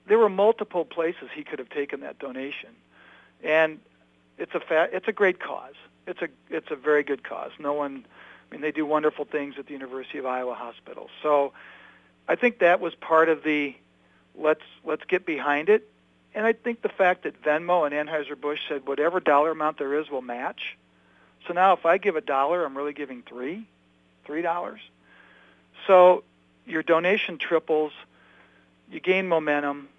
there were multiple places he could have taken that donation, and it's a great cause. It's a very good cause. They do wonderful things at the University of Iowa Hospital. So I think that was part of the let's get behind it. And I think the fact that Venmo and Anheuser-Busch said whatever dollar amount there is, we'll match. So now if I give $1, I'm really giving $3. So your donation triples, you gain momentum,